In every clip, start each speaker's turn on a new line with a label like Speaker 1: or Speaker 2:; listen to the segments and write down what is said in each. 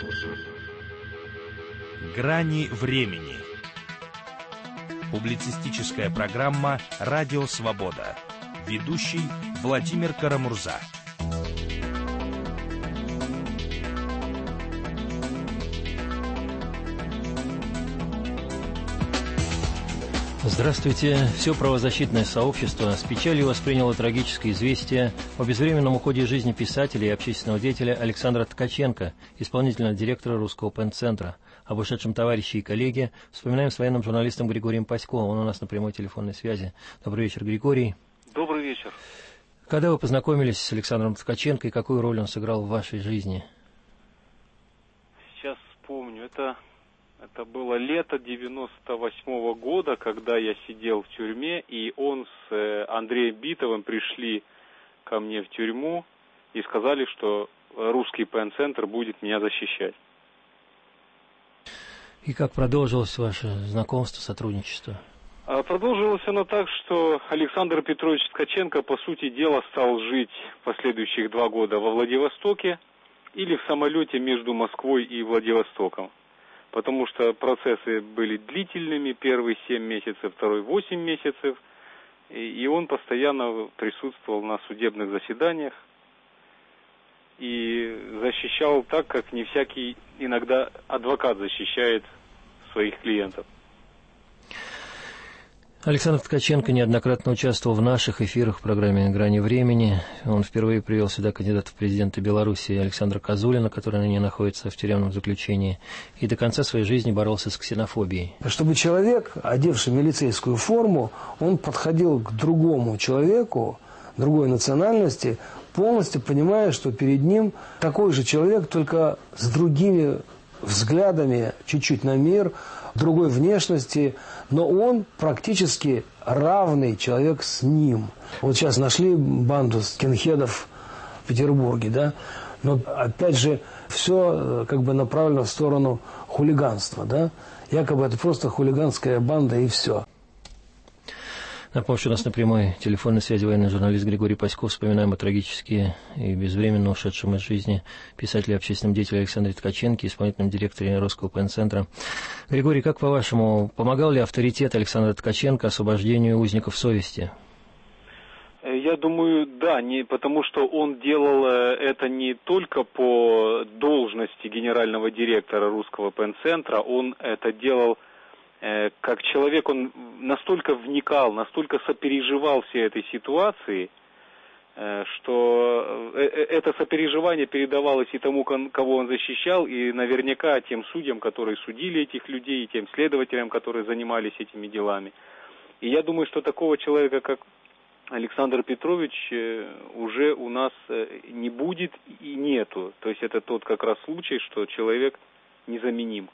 Speaker 1: Грани времени. Публицистическая программа «Радио Свобода». Ведущий Владимир Карамурза.
Speaker 2: Здравствуйте. Все правозащитное сообщество с печалью восприняло трагическое известие о безвременном уходе из жизни писателя и общественного деятеля Александра Ткаченко, исполнительного директора Русского пен-центра. Об ушедшем товарище и коллеге вспоминаем с военным журналистом Григорием Пасько. Он у нас на прямой телефонной связи. Добрый вечер, Григорий.
Speaker 3: Добрый вечер.
Speaker 2: Когда вы познакомились с Александром Ткаченко и какую роль он сыграл в вашей жизни?
Speaker 3: Сейчас вспомню. Это было лето 98-го года, когда я сидел в тюрьме, и он с Андреем Битовым пришли ко мне в тюрьму и сказали, что Русский пен-центр будет меня защищать.
Speaker 2: И как продолжилось ваше знакомство, сотрудничество?
Speaker 3: Продолжилось оно так, что Александр Петрович Ткаченко, по сути дела, стал жить последующих 2 года во Владивостоке или в самолете между Москвой и Владивостоком. Потому что процессы были длительными, первые 7 месяцев, второй 8 месяцев, и он постоянно присутствовал на судебных заседаниях и защищал так, как не всякий иногда адвокат защищает своих клиентов.
Speaker 2: Александр Ткаченко неоднократно участвовал в наших эфирах в программе «Грани времени». Он впервые привел сюда кандидата в президенты Беларуси Александра Козулина, который ныне находится в тюремном заключении, и до конца своей жизни боролся с ксенофобией.
Speaker 4: Чтобы человек, одевший милицейскую форму, он подходил к другому человеку, другой национальности, полностью понимая, что перед ним такой же человек, только с другими взглядами чуть-чуть на мир, другой внешности, но он практически равный человек с ним. Вот сейчас нашли банду скинхедов в Петербурге, да, но опять же все как бы направлено в сторону хулиганства, да, якобы это просто хулиганская банда и все.
Speaker 2: Напомню, что у нас на прямой телефонной связи военный журналист Григорий Пасько. Вспоминаем о трагически и безвременно ушедшем из жизни писателя и общественном деятеле Александре Ткаченко, исполнительном директоре Русского пен-центра. Григорий, как по-вашему, помогал ли авторитет Александра Ткаченко освобождению узников совести?
Speaker 3: Я думаю, да, потому что он делал это не только по должности генерального директора Русского пен-центра, он это делал как человек, он настолько вникал, настолько сопереживал всей этой ситуации, что это сопереживание передавалось и тому, кого он защищал, и наверняка тем судьям, которые судили этих людей, и тем следователям, которые занимались этими делами. И я думаю, что такого человека, как Александр Петрович, уже у нас не будет и нету. То есть это тот как раз случай, что человек незаменим.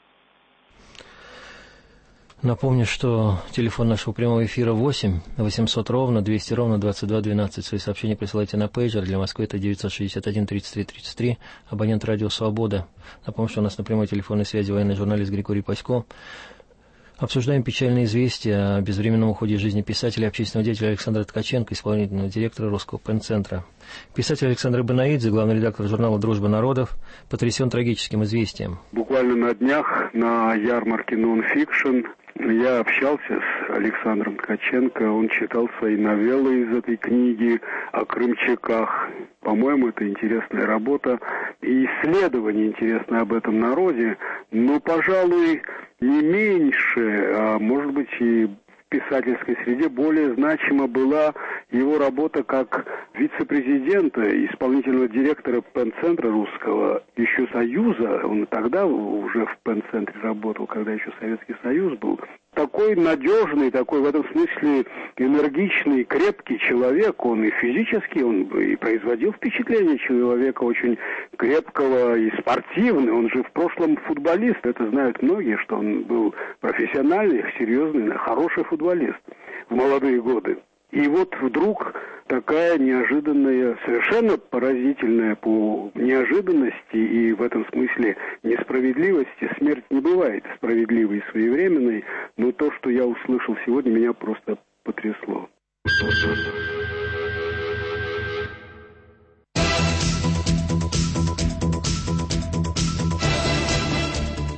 Speaker 2: Напомню, что телефон нашего прямого эфира 8 800 ровно 200 ровно 22 12. Свои сообщения присылайте на пейджер. Для Москвы это 961 33 33. Абонент «Радио Свобода». Напомню, что у нас на прямой телефонной связи военный журналист Григорий Пасько. Обсуждаем печальные известия о безвременном уходе из жизни писателя и общественного деятеля Александра Ткаченко, исполнительного директора Русского пен-центра. Писатель Александр Банаидзе, главный редактор журнала «Дружба народов», потрясен трагическим известием.
Speaker 5: Буквально на днях на ярмарке «Нон-фикшн» я общался с Александром Ткаченко. Он читал свои новеллы из этой книги о крымчаках. По-моему, это интересная работа и исследование интересное об этом народе, но, пожалуй, не меньше, а может быть и в писательской среде более значима была его работа как вице-президента, исполнительного директора пен-центра Русского еще Союза. Он тогда уже в пен-центре работал, когда еще Советский Союз был. Такой надежный, такой в этом смысле энергичный, крепкий человек. Он и физически, он и производил впечатление человека очень крепкого и спортивного. Он же в прошлом футболист. Это знают многие, что он был профессиональный, серьезный, хороший футболист в молодые годы. И вот вдруг такая неожиданная, совершенно поразительная по неожиданности и в этом смысле несправедливости. Смерть не бывает справедливой и своевременной, но то, что я услышал сегодня, меня просто потрясло.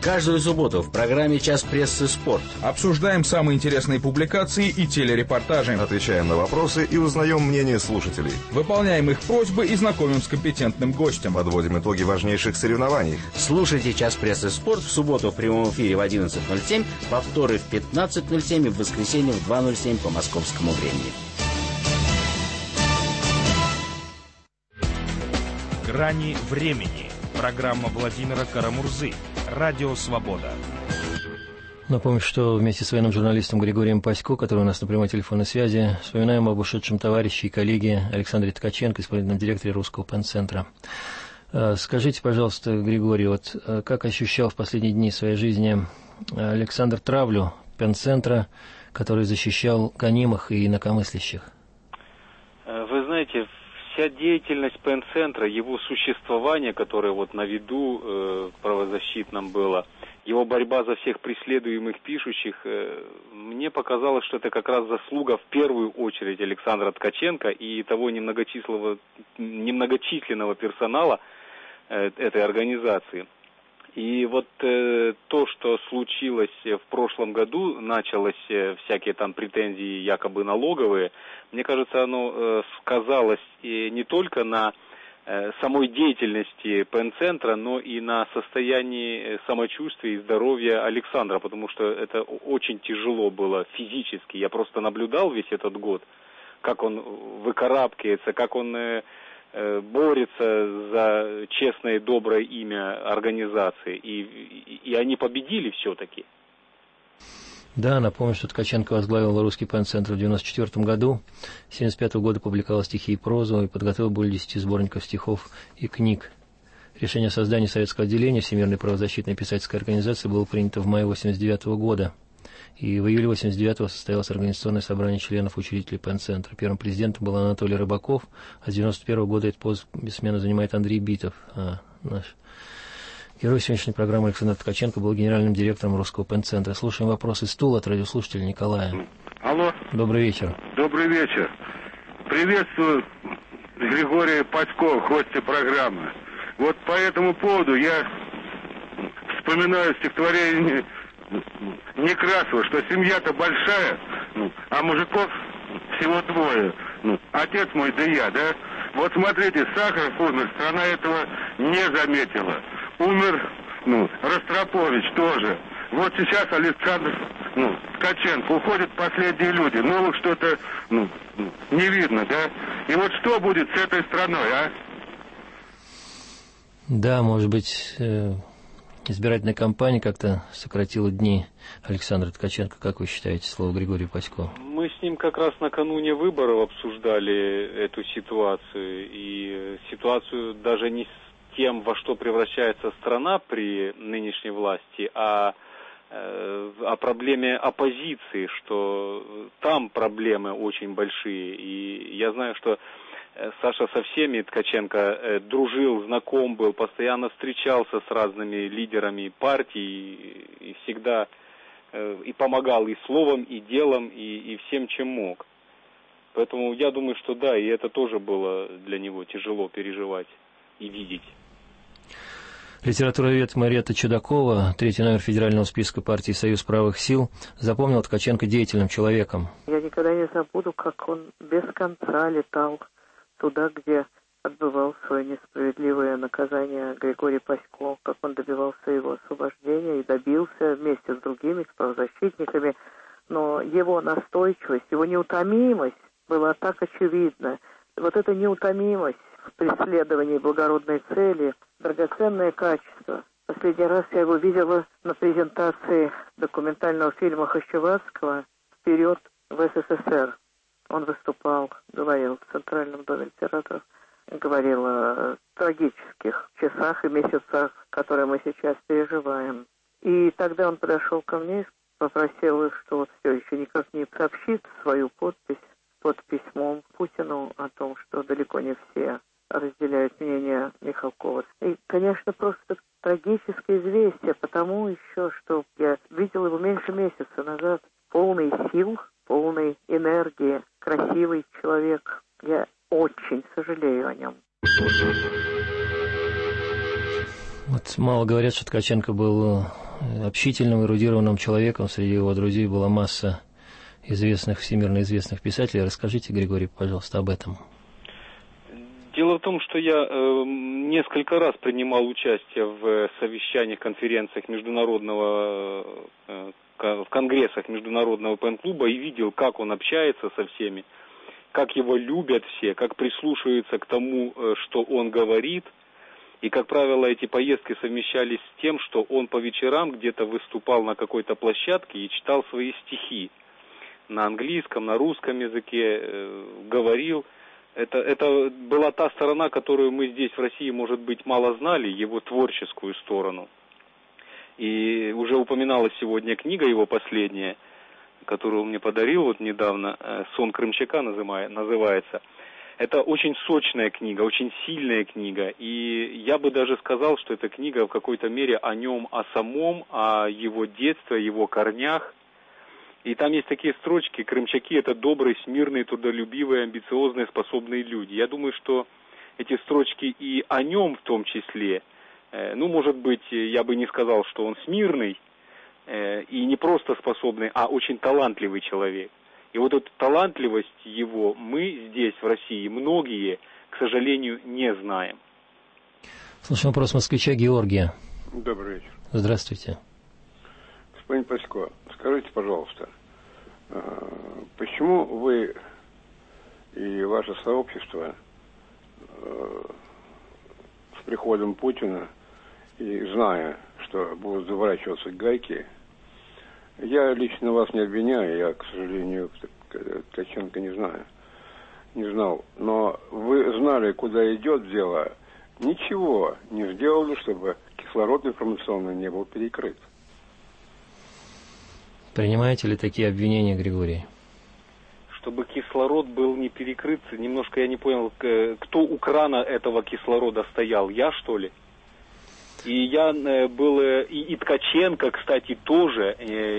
Speaker 6: Каждую субботу в программе «Час прессы. Спорт».
Speaker 7: Обсуждаем самые интересные публикации и телерепортажи.
Speaker 8: Отвечаем на вопросы и узнаем мнение слушателей.
Speaker 7: Выполняем их просьбы и знакомим с компетентным гостем.
Speaker 8: Подводим итоги важнейших соревнований.
Speaker 6: Слушайте «Час прессы. Спорт» в субботу в прямом эфире в 11:07, повторы в 15:07 и в воскресенье в 2:07 по московскому времени.
Speaker 1: «Грани времени». Программа Владимира Карамурзы. Радио «Свобода».
Speaker 2: Напомню, что вместе с военным журналистом Григорием Пасько, который у нас на прямой телефонной связи, вспоминаем об ушедшем товарище и коллеге Александре Ткаченко, исполнительном директоре Русского пен-центра. Скажите, пожалуйста, Григорий, вот как ощущал в последние дни своей жизни Александр травлю пен-центра, который защищал гонимых и инакомыслящих?
Speaker 3: Вы знаете, вся деятельность пен-центра, его существование, которое вот на виду правозащитном было, его борьба за всех преследуемых пишущих, мне показалось, что это как раз заслуга в первую очередь Александра Ткаченко и того немногочисленного персонала этой организации. И вот то, что случилось в прошлом году, началось всякие там претензии якобы налоговые, мне кажется, оно сказалось не только на самой деятельности пен-центра, но и на состоянии самочувствия и здоровья Александра, потому что это очень тяжело было физически. Я просто наблюдал весь этот год, как он выкарабкивается, как он борется за честное и доброе имя организации, и они победили все-таки.
Speaker 2: Да, напомню, что Ткаченко возглавил Русский пен-центр в 1994 году. С 1975 года публиковал стихи и прозу и подготовил более 10 сборников стихов и книг. Решение о создании советского отделения Всемирной правозащитной писательской организации было принято в мае 1989 года. И в июле 1989 состоялось организационное собрание членов учредителей пен-центра. Первым президентом был Анатолий Рыбаков, а с 1991 года этот пост бессменно занимает Андрей Битов. Наш герой сегодняшней программы Александр Ткаченко был генеральным директором Русского пен-центра. Слушаем вопросы стула от радиослушателя Николая.
Speaker 9: Алло.
Speaker 2: Добрый вечер.
Speaker 9: Добрый вечер. Приветствую Григория Пасько в хосте программы. Вот по этому поводу я вспоминаю стихотворение Некрасова, что семья-то большая, а мужиков всего двое. Отец мой, да я, да? Вот смотрите, Сахаров умер, страна этого не заметила. Умер, Ростропович тоже. Вот сейчас Александр, Ткаченко, уходят последние люди. Новых что-то, не видно, да? И вот что будет с этой страной, а?
Speaker 2: Да, может быть, избирательная кампания как-то сократила дни Александра Ткаченко. Как вы считаете, слово Григорию Пасько?
Speaker 3: Мы с ним как раз накануне выборов обсуждали эту ситуацию. И ситуацию даже не с тем, во что превращается страна при нынешней власти, а о проблеме оппозиции, что там проблемы очень большие. И я знаю, что Саша со всеми Ткаченко дружил, знаком был, постоянно встречался с разными лидерами партий и всегда и помогал и словом, и делом, и всем, чем мог. Поэтому я думаю, что да, и это тоже было для него тяжело переживать и видеть.
Speaker 2: Литературовед Марета Чудакова, 3-й номер федерального списка партии «Союз правых сил», запомнил Ткаченко деятельным человеком.
Speaker 10: Я никогда не забуду, как он без конца летал туда, где отбывал свое несправедливое наказание Григорий Пасько, как он добивался его освобождения и добился вместе с другими, с правозащитниками. Но его настойчивость, его неутомимость была так очевидна. Вот эта неутомимость в преследовании благородной цели – драгоценное качество. Последний раз я его видела на презентации документального фильма Хощевацкого «Вперед в СССР». Он выступал, говорил в Центральном доме литераторов, говорил о трагических часах и месяцах, которые мы сейчас переживаем. И тогда он подошел ко мне и попросил, что вот все еще никак не сообщит свою подпись под письмом Путину о том, что далеко не все разделяют мнение Михалкова. И, конечно, просто трагическое известие, потому еще, что я видел его меньше месяца назад, полный сил, полной энергии, красивый человек. Я очень сожалею о нем.
Speaker 2: Вот мало говорят, что Ткаченко был общительным, эрудированным человеком. Среди его друзей была масса известных, всемирно известных писателей. Расскажите, Григорий, пожалуйста, об этом.
Speaker 3: Дело в том, что я несколько раз принимал участие в совещаниях, конференциях в конгрессах Международного ПН-клуба и видел, как он общается со всеми, как его любят все, как прислушиваются к тому, что он говорит. И, как правило, эти поездки совмещались с тем, что он по вечерам где-то выступал на какой-то площадке и читал свои стихи на английском, на русском языке, говорил. Это была та сторона, которую мы здесь в России, может быть, мало знали, его творческую сторону. И уже упоминалась сегодня книга его последняя, которую он мне подарил вот недавно, «Сон Крымчака» называется. Это очень сочная книга, очень сильная книга. И я бы даже сказал, что эта книга в какой-то мере о нем, о самом, о его детстве, о его корнях. И там есть такие строчки: крымчаки — это добрые, смирные, трудолюбивые, амбициозные, способные люди. Я думаю, что эти строчки и о нем в том числе. Ну, может быть, я бы не сказал, что он смирный и не просто способный, а очень талантливый человек. И вот эту талантливость его мы здесь, в России, многие, к сожалению, не знаем.
Speaker 2: Слушаем вопрос москвича Георгия.
Speaker 11: Добрый вечер.
Speaker 2: Здравствуйте.
Speaker 11: Господин Пасько, скажите, пожалуйста, почему вы и ваше сообщество с приходом Путина, и зная, что будут заворачиваться гайки, я лично вас не обвиняю, я, к сожалению, Ткаченко не знал, но вы знали, куда идет дело, ничего не сделали, чтобы кислород информационный не был перекрыт.
Speaker 2: Принимаете ли такие обвинения, Григорий?
Speaker 3: Чтобы кислород был не перекрыт, немножко я не понял, кто у крана этого кислорода стоял, я, что ли? И я был, и Ткаченко, кстати, тоже,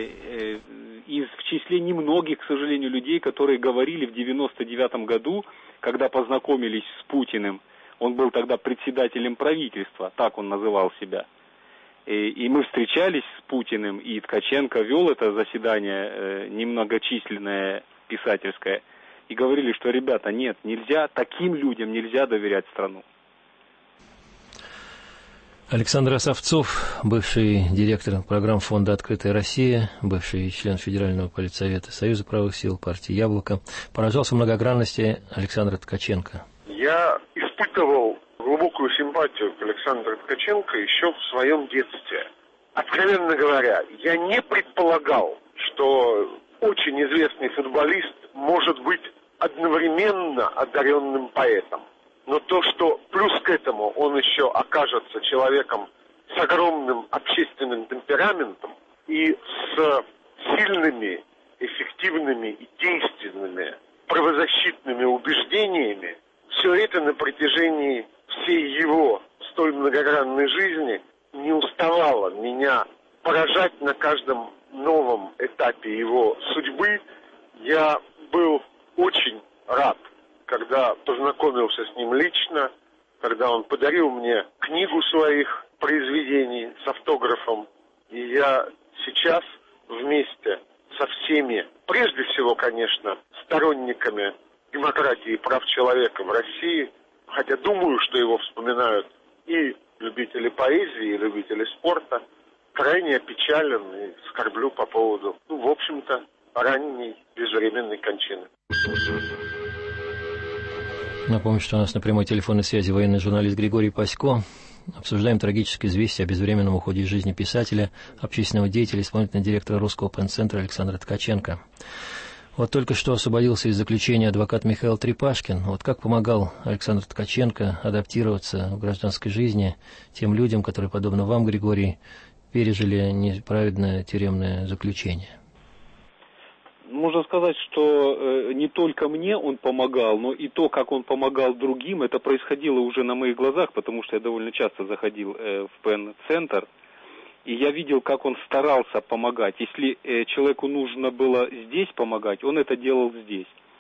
Speaker 3: в числе немногих, к сожалению, людей, которые говорили в 99-м году, когда познакомились с Путиным, он был тогда председателем правительства, так он называл себя. И мы встречались с Путиным, и Ткаченко вел это заседание немногочисленное, писательское, и говорили, что, ребята, нет, нельзя, таким людям нельзя доверять страну.
Speaker 2: Александр Осовцов, бывший директор программ Фонда «Открытая Россия», бывший член Федерального политсовета Союза правых сил, партии «Яблоко», поражался многогранности Александра Ткаченко.
Speaker 12: Я испытывал глубокую симпатию к Александру Ткаченко еще в своем детстве. Откровенно говоря, я не предполагал, что очень известный футболист может быть одновременно одаренным поэтом. Но то, что плюс к этому он еще окажется человеком с огромным общественным темпераментом и с сильными, эффективными и действенными правозащитными убеждениями, все это на протяжении всей его столь многогранной жизни не уставало меня поражать на каждом новом этапе его судьбы. Я был очень рад, когда познакомился с ним лично, когда он подарил мне книгу своих произведений с автографом. И я сейчас вместе со всеми, прежде всего, конечно, сторонниками демократии и прав человека в России, хотя думаю, что его вспоминают и любители поэзии, и любители спорта, крайне опечален и скорблю по поводу, в общем-то, ранней безвременной кончины.
Speaker 2: Напомню, что у нас на прямой телефонной связи военный журналист Григорий Пасько. Обсуждаем трагическое известие о безвременном уходе из жизни писателя, общественного деятеля, исполнительного директора Русского ПН-центра Александра Ткаченко. Вот только что освободился из заключения адвокат Михаил Трепашкин. Вот как помогал Александр Ткаченко адаптироваться в гражданской жизни тем людям, которые, подобно вам, Григорий, пережили неправедное тюремное заключение?
Speaker 3: Можно сказать, что не только мне он помогал, но и то, как он помогал другим, это происходило уже на моих глазах, потому что я довольно часто заходил в ПН-центр, и я видел, как он старался помогать. Если человеку нужно было здесь помогать, он это делал здесь.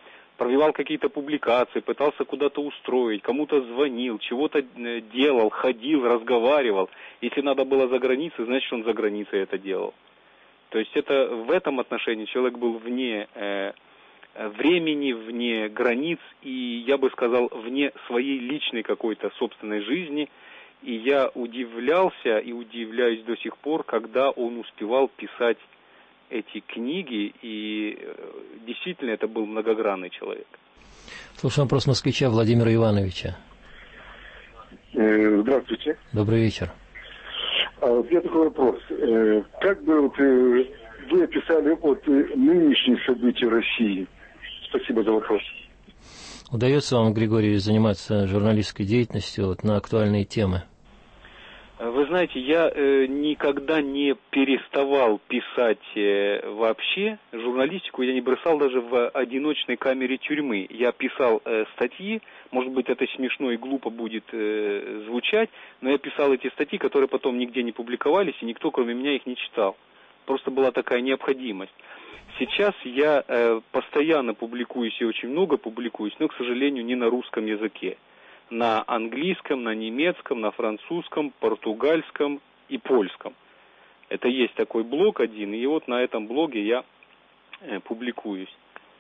Speaker 3: провел какие-то публикации, пытался куда-то устроить, кому-то звонил, чего-то делал, ходил, разговаривал. Если надо было за границей, значит, он за границей это делал. То есть это в этом отношении человек был вне времени, вне границ и, я бы сказал, вне своей личной какой-то собственной жизни. И я удивлялся и удивляюсь до сих пор, когда он успевал писать эти книги, и действительно это был многогранный человек.
Speaker 2: Слушаем вопрос москвича Владимира Ивановича.
Speaker 13: Здравствуйте.
Speaker 2: Добрый вечер.
Speaker 13: У меня такой вопрос. Как бы вы описали нынешние события России? Спасибо за вопрос.
Speaker 2: Удается вам, Григорий, заниматься журналистской деятельностью на актуальные темы?
Speaker 3: Вы знаете, я никогда не переставал писать вообще журналистику, я не бросал даже в одиночной камере тюрьмы. Я писал статьи, может быть, это смешно и глупо будет звучать, но я писал эти статьи, которые потом нигде не публиковались, и никто, кроме меня, их не читал. Просто была такая необходимость. Сейчас я постоянно публикуюсь и очень много публикуюсь, но, к сожалению, не на русском языке. На английском, на немецком, на французском, португальском и польском. Это есть такой блог один, и вот на этом блоге я публикуюсь.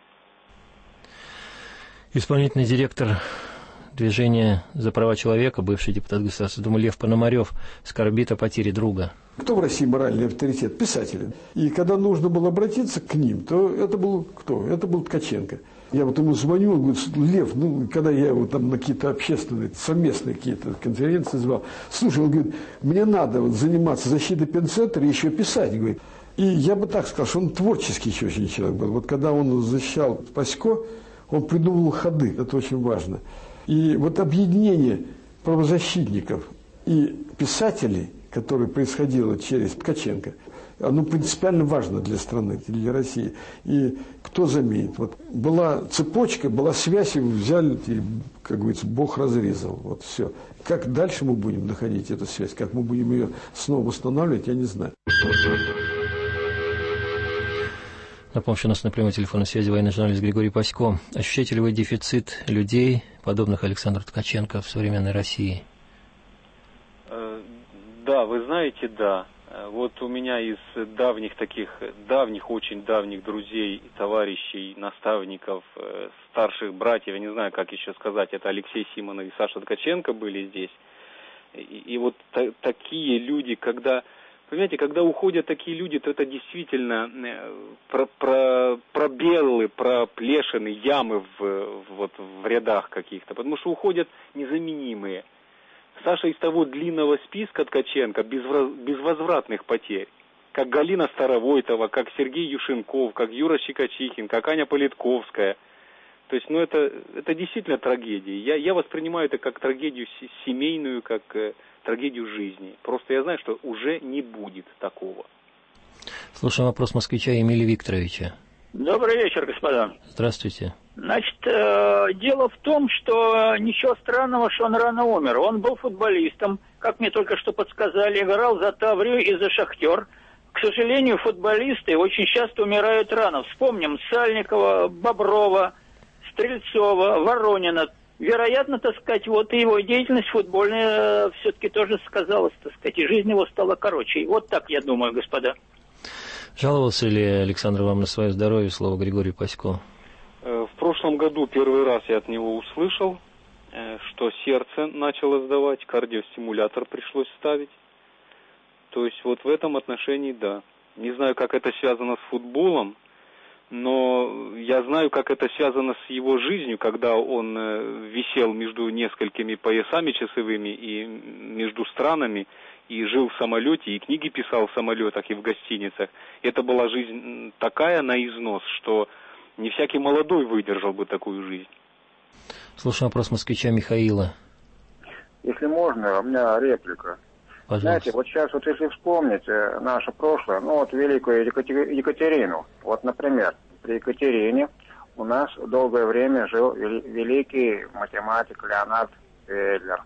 Speaker 2: Исполнительный директор движения «За права человека», бывший депутат Государственной Думы Лев Пономарев, скорбит о потере друга.
Speaker 14: Кто в России моральный авторитет? Писатели. И когда нужно было обратиться к ним, то это был кто? Это был Ткаченко. Я вот ему звоню, он говорит: Лев, когда я его там на какие-то общественные, совместные какие-то конференции звал, слушай, он говорит, мне надо заниматься защитой пенцентра и еще писать, говорит. И я бы так сказал, что он творческий еще очень человек был. Вот когда он защищал Пасько, он придумывал ходы, это очень важно. И вот объединение правозащитников и писателей, которое происходило через Ткаченко, оно принципиально важно для страны, для России. И кто заменит? Вот была цепочка, была связь, и взяли, и, как говорится, Бог разрезал. Вот все. Как дальше мы будем находить эту связь, как мы будем ее снова восстанавливать, я не знаю.
Speaker 2: Напомню, что у нас на прямой телефонной связи военный журналист Григорий Пасько. Ощущаете ли вы дефицит людей, подобных Александру Ткаченко, в современной России?
Speaker 3: Да, вы знаете, да. Вот у меня из очень давних друзей, товарищей, наставников, старших братьев, я не знаю, как еще сказать, это Алексей Симонов и Саша Ткаченко были здесь. И вот такие люди, понимаете, когда уходят такие люди, то это действительно пробелы, проплешины, ямы в рядах каких-то, потому что уходят незаменимые. Саша из того длинного списка Ткаченко безвозвратных потерь, как Галина Старовойтова, как Сергей Юшенков, как Юра Щекочихин, как Аня Политковская. То есть, это действительно трагедия. Я воспринимаю это как трагедию семейную, как трагедию жизни. Просто я знаю, что уже не будет такого.
Speaker 2: Слушаем вопрос москвича Эмилия Викторовича.
Speaker 15: Добрый вечер, господа.
Speaker 2: Здравствуйте.
Speaker 15: Значит, дело в том, что ничего странного, что он рано умер. Он был футболистом, как мне только что подсказали, играл за Таврию и за Шахтер. К сожалению, футболисты очень часто умирают рано. Вспомним Сальникова, Боброва, Стрельцова, Воронина. Вероятно, так сказать, вот и его деятельность футбольная все-таки тоже сказалась, так сказать, и жизнь его стала короче. Вот так, я думаю, господа.
Speaker 2: Жаловался ли Александр вам на свое здоровье, слово Григорию Пасько?
Speaker 3: В прошлом году первый раз я от него услышал, что сердце начало сдавать, кардиостимулятор пришлось ставить. То есть вот в этом отношении да. Не знаю, как это связано с футболом, но я знаю, как это связано с его жизнью, когда он висел между несколькими поясами часовыми и между странами, и жил в самолете, и книги писал в самолетах и в гостиницах. Это была жизнь такая на износ, что не всякий молодой выдержал бы такую жизнь.
Speaker 2: Слушаем вопрос москвича Михаила.
Speaker 16: Если можно, у меня реплика.
Speaker 2: Пожалуйста.
Speaker 16: Знаете, вот сейчас, вот если вспомнить наше прошлое, великую Екатерину. Вот, например, при Екатерине у нас долгое время жил великий математик Леонард Эйлер.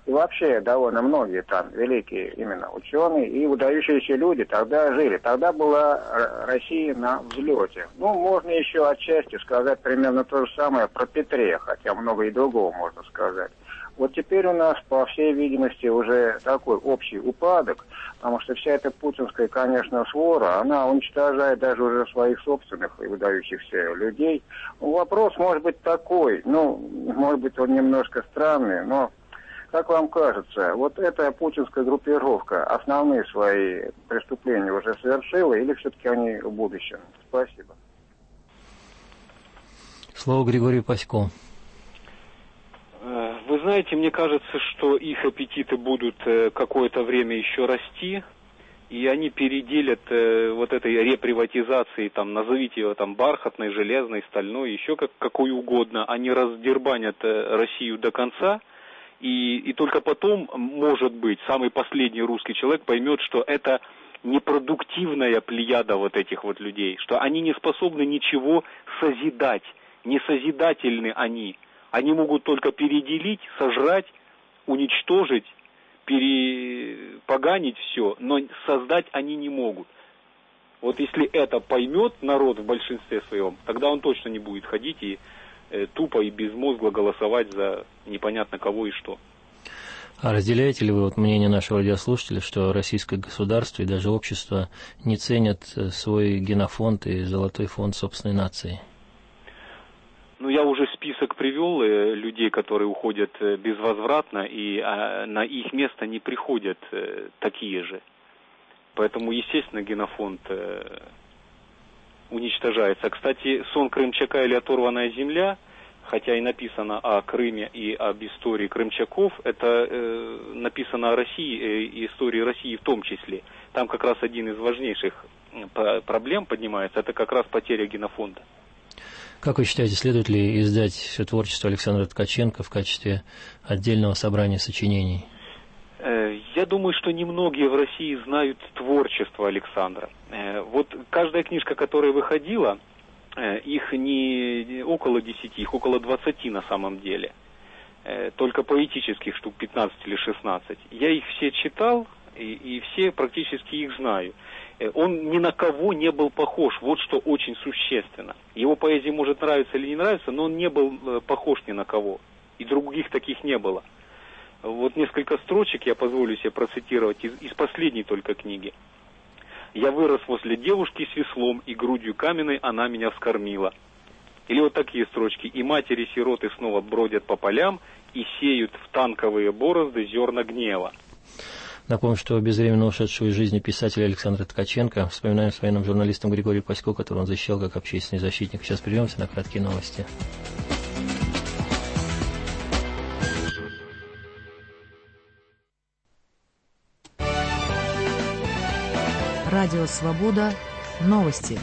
Speaker 16: И вообще довольно многие там великие именно ученые и выдающиеся люди тогда жили. Тогда была Россия на взлете. Ну, можно еще отчасти сказать примерно то же самое про Петрея, хотя много и другого можно сказать. Вот теперь у нас, по всей видимости, уже такой общий упадок, потому что вся эта путинская, конечно, свора, она уничтожает даже уже своих собственных и выдающихся людей. Вопрос может быть такой, ну, может быть, он немножко странный, но, как вам кажется, вот эта путинская группировка основные свои преступления уже совершила, или все-таки они в будущем? Спасибо.
Speaker 2: Слово Григорию Пасько.
Speaker 3: Вы знаете, мне кажется, что их аппетиты будут какое-то время еще расти, и они переделят вот этой реприватизацией, там, назовите ее там бархатной, железной, стальной, еще какой угодно, они раздербанят Россию до конца, и только потом, может быть, самый последний русский человек поймет, что это непродуктивная плеяда вот этих вот людей, что они не способны ничего созидать, не созидательны они. Они могут только переделить, сожрать, уничтожить, поганить все, но создать они не могут. Вот если это поймет народ в большинстве своем, тогда он точно не будет ходить и тупо и безмозгло голосовать за непонятно кого и что.
Speaker 2: А разделяете ли вы вот мнение нашего радиослушателя, что российское государство и даже общество не ценят свой генофонд и золотой фонд собственной нации?
Speaker 3: Ну, я уже список привел людей, которые уходят безвозвратно, и на их место не приходят такие же. Поэтому, естественно, генофонд уничтожается. Кстати, сон Крымчака или оторванная земля, хотя и написано о Крыме и об истории крымчаков, это написано о России и истории России в том числе. Там как раз один из важнейших проблем поднимается, это как раз потеря генофонда.
Speaker 2: Как вы считаете, следует ли издать все творчество Александра Ткаченко в качестве отдельного собрания сочинений?
Speaker 3: Я думаю, что немногие в России знают творчество Александра. Вот каждая книжка, которая выходила, их не около 10, их около 20 на самом деле. Только поэтических штук 15 или 16. Я их все читал, и все практически их знаю. Он ни на кого не был похож, вот что очень существенно. Его поэзия может нравиться или не нравиться, но он не был похож ни на кого. И других таких не было. Вот несколько строчек я позволю себе процитировать из последней только книги. «Я вырос возле девушки с веслом, и грудью каменной она меня вскормила». Или вот такие строчки. «И матери-сироты снова бродят по полям и сеют в танковые борозды зерна гнева».
Speaker 2: Напомню, что безвременно ушедшего из жизни писателя Александра Ткаченко вспоминаем с военным журналистом Григорием Пасько, которого он защищал как общественный защитник. Сейчас прервемся на краткие новости.
Speaker 17: Радио «Свобода». Новости.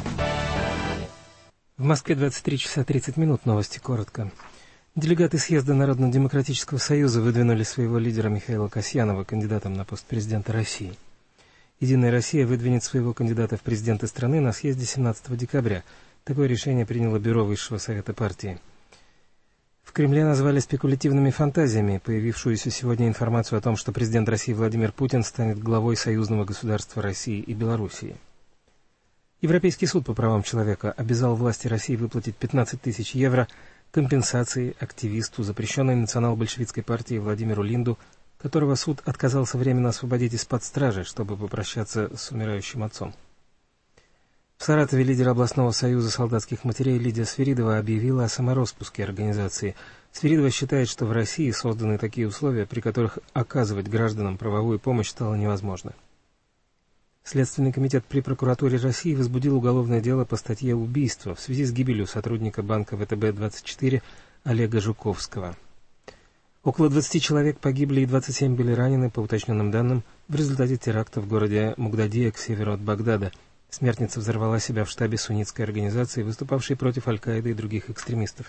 Speaker 18: В Москве 23 часа 30 минут. Новости коротко. Делегаты съезда Народно-демократического союза выдвинули своего лидера Михаила Касьянова кандидатом на пост президента России. «Единая Россия» выдвинет своего кандидата в президенты страны на съезде 17 декабря. Такое решение приняло Бюро Высшего Совета партии. В Кремле назвали спекулятивными фантазиями появившуюся сегодня информацию о том, что президент России Владимир Путин станет главой союзного государства России и Белоруссии. Европейский суд по правам человека обязал власти России выплатить 15 тысяч евро компенсации активисту запрещенной национал-большевистской партии Владимиру Линду, которого суд отказался временно освободить из-под стражи, чтобы попрощаться с умирающим отцом. В Саратове лидер областного союза солдатских матерей Лидия Свиридова объявила о самороспуске организации. Свиридова считает, что в России созданы такие условия, при которых оказывать гражданам правовую помощь стало невозможно. Следственный комитет при прокуратуре России возбудил уголовное дело по статье «Убийство» в связи с гибелью сотрудника банка ВТБ-24 Олега Жуковского. Около 20 человек погибли и 27 были ранены, по уточненным данным, в результате теракта в городе Мугдадия к северу от Багдада. Смертница взорвала себя в штабе суннитской организации, выступавшей против Аль-Каиды и других экстремистов.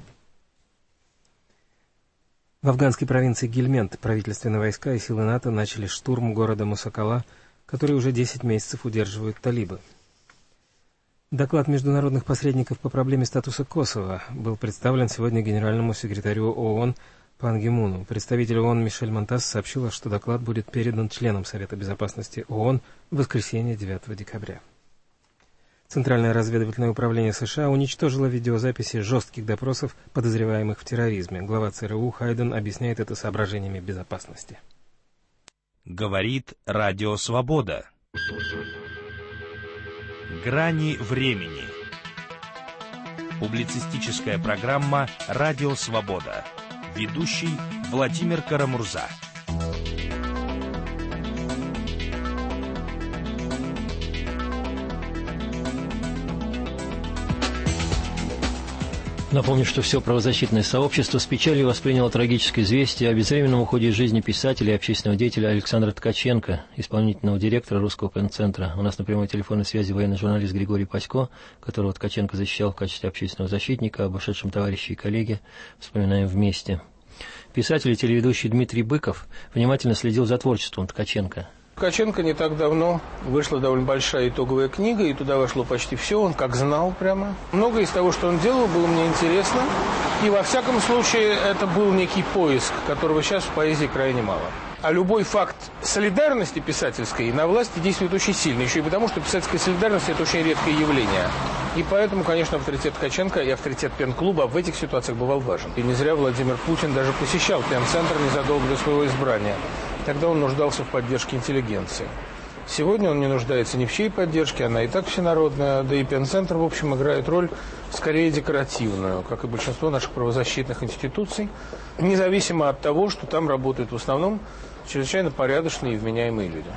Speaker 18: В афганской провинции Гельмент правительственные войска и силы НАТО начали штурм города Мусакала, который уже 10 месяцев удерживают талибы. Доклад международных посредников по проблеме статуса Косово был представлен сегодня генеральному секретарю ООН Пан Ги Муну. Представитель ООН Мишель Монтас сообщила, что доклад будет передан членам Совета Безопасности ООН в воскресенье 9 декабря. Центральное разведывательное управление США уничтожило видеозаписи жестких допросов подозреваемых в терроризме. Глава ЦРУ Хайден объясняет это соображениями безопасности.
Speaker 1: Говорит Радио Свобода. Грани времени. Публицистическая программа «Радио Свобода». Ведущий Владимир Карамурза.
Speaker 2: Напомню, что все правозащитное сообщество с печалью восприняло трагическое известие о безвременном уходе из жизни писателя и общественного деятеля Александра Ткаченко, исполнительного директора Русского пен-центра. У нас на прямой телефонной связи военный журналист Григорий Пасько, которого Ткаченко защищал в качестве общественного защитника. Об ушедшем товарище и коллеге вспоминаем вместе. Писатель и телеведущий Дмитрий Быков внимательно следил за творчеством Ткаченко.
Speaker 19: Ткаченко не так давно вышла довольно большая итоговая книга, и туда вошло почти все, он как знал прямо. Многое из того, что он делал, было мне интересно, и во всяком случае это был некий поиск, которого сейчас в поэзии крайне мало. А любой факт солидарности писательской на власти действует очень сильно, еще и потому, что писательская солидарность – это очень редкое явление. И поэтому, конечно, авторитет Ткаченко и авторитет пен-клуба в этих ситуациях бывал важен. И не зря Владимир Путин даже посещал пен-центр незадолго до своего избрания. Тогда он нуждался в поддержке интеллигенции. Сегодня он не нуждается ни в чьей поддержке, она и так всенародная, да и пен-центр, в общем, играет роль скорее декоративную, как и большинство наших правозащитных институций, независимо от того, что там работают в основном чрезвычайно порядочные и вменяемые люди.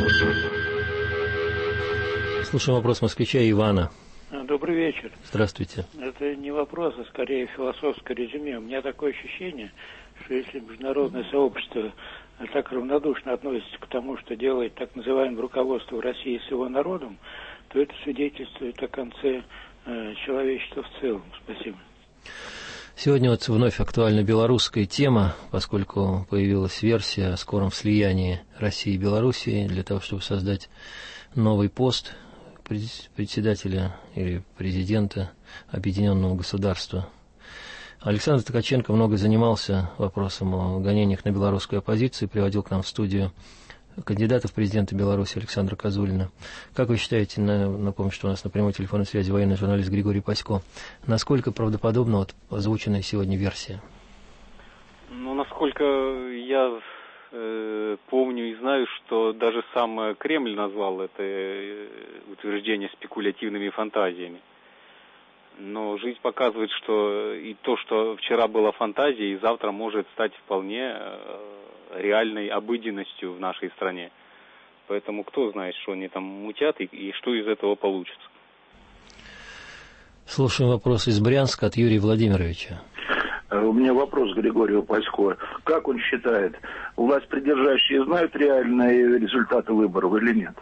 Speaker 2: Слушаем вопрос москвича Ивана.
Speaker 20: Добрый вечер.
Speaker 2: Здравствуйте.
Speaker 20: Это не вопрос, а скорее философское резюме. У меня такое ощущение, что если международное сообщество так равнодушно относится к тому, что делает так называемое руководство в России с его народом, то это свидетельствует о конце человечества в целом. Спасибо.
Speaker 2: Сегодня вот вновь актуальна белорусская тема, поскольку появилась версия о скором слиянии России и Белоруссии для того, чтобы создать новый пост председателя или президента Объединенного государства. Александр Ткаченко много занимался вопросом о гонениях на белорусскую оппозицию, приводил к нам в студию кандидата в президенты Беларуси Александра Козулина. Как вы считаете, напомню, что у нас на прямой телефонной связи военный журналист Григорий Пасько, насколько правдоподобна вот озвученная сегодня версия?
Speaker 3: Ну, насколько я помню и знаю, что даже сам Кремль назвал это утверждение спекулятивными фантазиями. Но жизнь показывает, что и то, что вчера было фантазией, завтра может стать вполне реальной обыденностью в нашей стране. Поэтому кто знает, что они там мутят и что из этого получится.
Speaker 2: Слушаем вопрос из Брянска от Юрия Владимировича.
Speaker 21: У меня вопрос к Григорию Пасько. Как он считает, власть придержащие знают реальные результаты выборов или нет?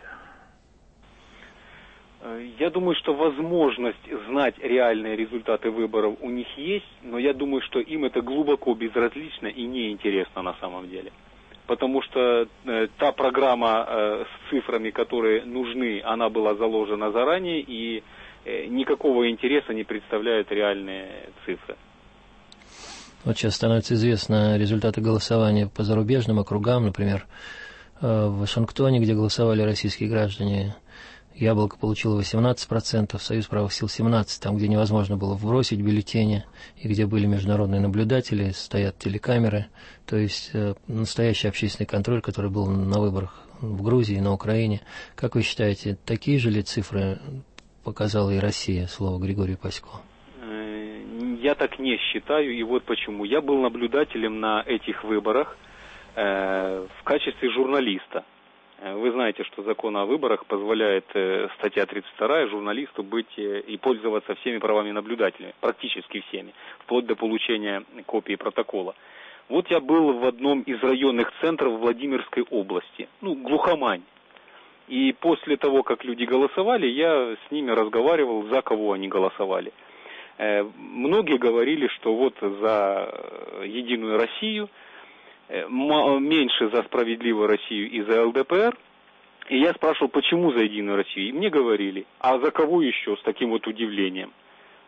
Speaker 3: Я думаю, что возможность знать реальные результаты выборов у них есть, но я думаю, что им это глубоко безразлично и неинтересно на самом деле. Потому что та программа с цифрами, которые нужны, она была заложена заранее, и никакого интереса не представляют реальные цифры.
Speaker 2: Вот сейчас становятся известны результаты голосования по зарубежным округам, например, в Вашингтоне, где голосовали российские граждане, Яблоко получило 18%, Союз правых сил 17%, там, где невозможно было вбросить бюллетени, и где были международные наблюдатели, стоят телекамеры, то есть настоящий общественный контроль, который был на выборах в Грузии, на Украине. Как вы считаете, такие же ли цифры показала и Россия, слово Григорию Пасько?
Speaker 3: Я так не считаю, и вот почему. Я был наблюдателем на этих выборах в качестве журналиста. Вы знаете, что закон о выборах позволяет, статья 32, журналисту быть и пользоваться всеми правами наблюдателя, практически всеми, вплоть до получения копии протокола. Вот я был в одном из районных центров Владимирской области, глухомань. И после того, как люди голосовали, я с ними разговаривал, за кого они голосовали. Многие говорили, что вот за Единую Россию, меньше за Справедливую Россию и за ЛДПР. И я спрашивал, почему за Единую Россию? И мне говорили, а за кого еще, с таким вот удивлением.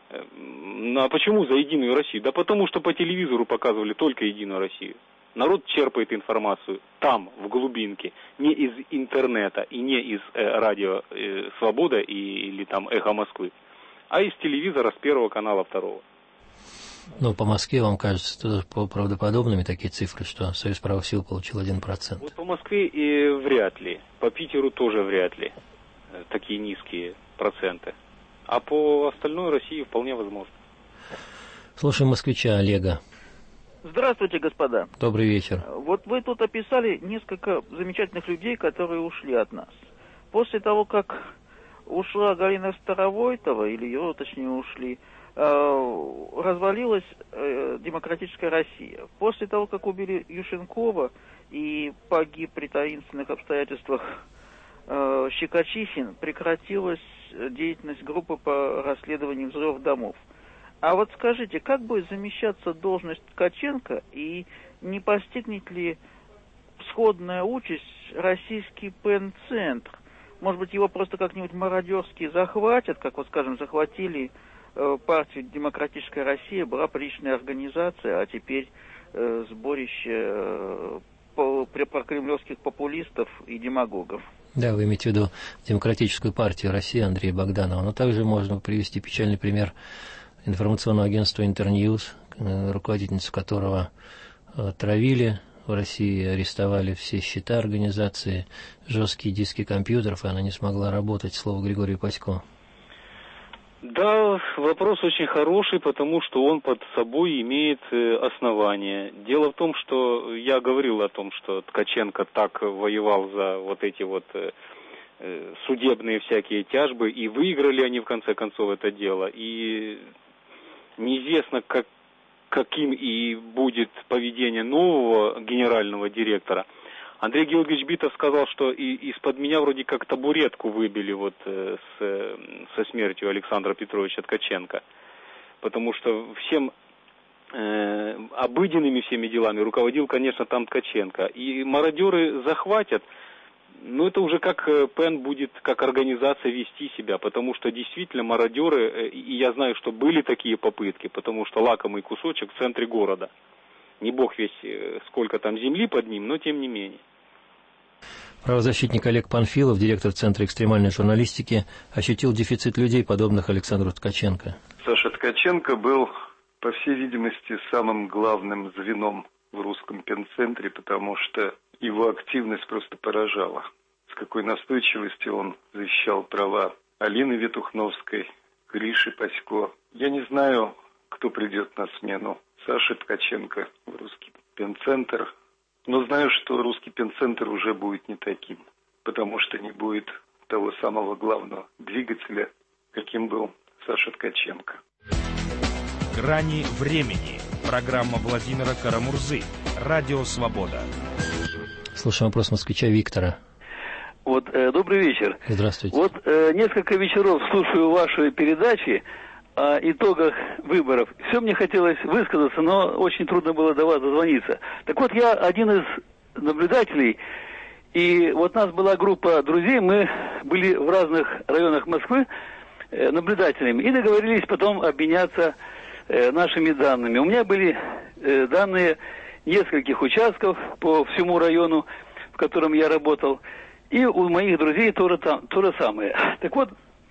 Speaker 3: Ну, а почему за Единую Россию? Да потому что по телевизору показывали только Единую Россию. Народ черпает информацию там, в глубинке, не из интернета и не из радио «Свобода» или там «Эхо Москвы», а из телевизора с Первого канала, Второго.
Speaker 2: Ну, по Москве, вам кажется, тоже правдоподобными такие цифры, что Союз правых сил получил 1%?
Speaker 3: Вот по Москве и вряд ли, по Питеру тоже вряд ли такие низкие проценты. А по остальной России вполне возможно.
Speaker 2: Слушаем москвича Олега.
Speaker 4: Здравствуйте, господа.
Speaker 2: Добрый вечер.
Speaker 4: Вот вы тут описали несколько замечательных людей, которые ушли от нас. После того, как ушла Галина Старовойтова, или ее, точнее, ушли, развалилась демократическая Россия. После того, как убили Ющенкова и погиб при таинственных обстоятельствах Щекочихин, прекратилась деятельность группы по расследованию взрывов домов. А вот скажите, как будет замещаться должность Ткаченко, и не постигнет ли сходная участь российский ПН-центр? Может быть, его просто как-нибудь мародерски захватят, как вот, скажем, захватили партию «Демократическая Россия», была приличная организация, а теперь сборище прокремлевских популистов и демагогов.
Speaker 2: Да, вы имеете в виду Демократическую партию России Андрея Богданова, но также можно привести печальный пример информационного агентства «Интерньюз», руководительницу которого травили в России, арестовали все счета организации, жесткие диски компьютеров, и она не смогла работать. Слово Григорию Пасько.
Speaker 3: Да, вопрос очень хороший, потому что он под собой имеет основания. Дело в том, что я говорил о том, что Ткаченко так воевал за вот эти вот судебные всякие тяжбы, и выиграли они в конце концов это дело. И неизвестно, каким и будет поведение нового генерального директора. Андрей Георгиевич Битов сказал, что из-под меня вроде как табуретку выбили вот со смертью Александра Петровича Ткаченко. Потому что всем обыденными всеми делами руководил, конечно, там Ткаченко. И мародеры захватят, но это уже как ПЭН будет, как организация вести себя. Потому что действительно мародеры, и я знаю, что были такие попытки, потому что лакомый кусочек в центре города. Не бог весь сколько там земли под ним, но тем не менее.
Speaker 2: Правозащитник Олег Панфилов, директор Центра экстремальной журналистики, ощутил дефицит людей, подобных Александру Ткаченко.
Speaker 22: Саша Ткаченко был, по всей видимости, самым главным звеном в русском пенцентре, потому что его активность просто поражала. С какой настойчивостью он защищал права Алины Ветухновской, Гриши Пасько. Я не знаю, кто придет на смену Саши Ткаченко в русский пенцентр. Но знаю, что русский пенцентр уже будет не таким, потому что не будет того самого главного двигателя, каким был Саша Ткаченко.
Speaker 1: «Грани времени». Программа Владимира Карамурзы. Радио «Свобода».
Speaker 2: Слушаем вопрос москвича Виктора.
Speaker 23: Вот, добрый вечер.
Speaker 2: Здравствуйте.
Speaker 23: Вот несколько вечеров слушаю ваши передачи о итогах выборов. Все мне хотелось высказаться, но очень трудно было до вас дозвониться. Так вот, я один из наблюдателей, и вот у нас была группа друзей, мы были в разных районах Москвы наблюдателями, и договорились потом обменяться нашими данными. У меня были данные нескольких участков по всему району, в котором я работал, и у моих друзей то же самое. Так вот,